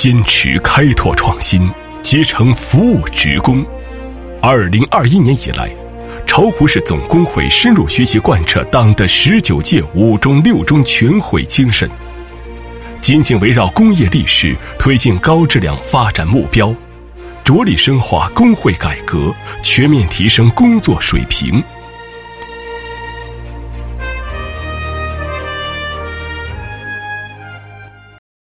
坚持开拓创新，竭诚服务职工。2021年以来，巢湖市总工会深入学习贯彻党的19届5中6中全会精神，紧紧围绕工业历史推进高质量发展目标，着力深化工会改革，全面提升工作水平，